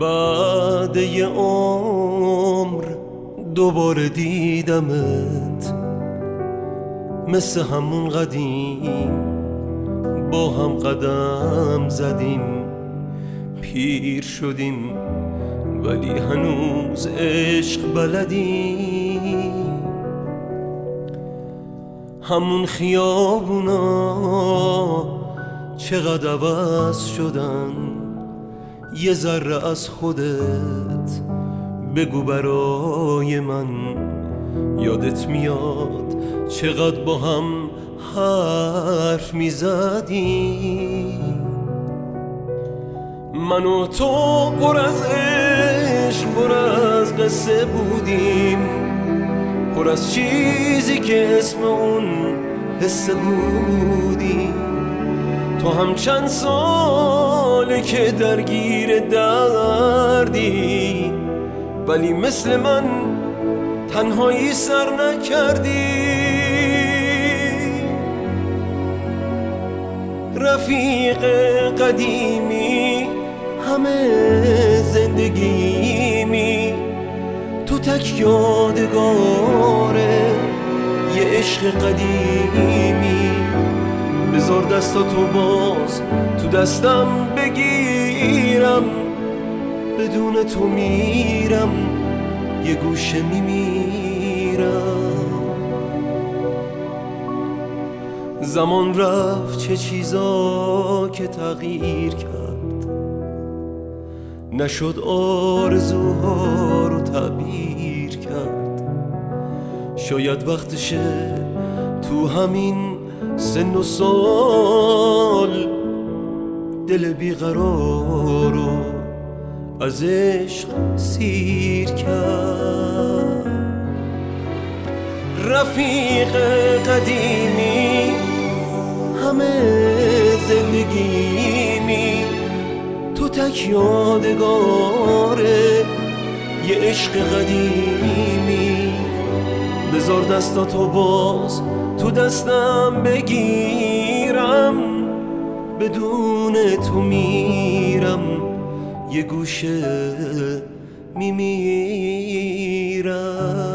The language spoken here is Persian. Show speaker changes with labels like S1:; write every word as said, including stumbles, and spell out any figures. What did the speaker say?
S1: بعد یه عمر دوباره دیدمت، مثل همون قدیم با هم قدم زدیم. پیر شدیم ولی هنوز عشق بلدیم. همون خیابونا چقدر عوض شدن، یه ذره از خودت بگو برای من. یادت میاد چقدر با هم حرف میزدیم؟ من و تو پر از عشق، پر از قصه بودیم، پر از چیزی که اسم اون حسه بودیم. تو هم چند ساله که درگیر دردی، ولی مثل من تنهایی سر نکردی. رفیق قدیمی همه زندگیمی، تو تک یادگاره یه عشق قدیمی. بذار دستاتو باز تو دستم بگیرم، بدون تو میرم یه گوشه میمیرم. زمان رفت چه چیزا که تغییر کرد، نشد آرزوها رو تعبیر کرد. شاید وقتشه تو همین سن و سال دل بیقرار رو از عشق سیر کرد. رفیق قدیمی همه زندگیمی، تو تک یادگاره یه عشق قدیمی. بذار دستاتو باز تو دستم بگیرم، بدون تو میرم یه گوشه میمیرم.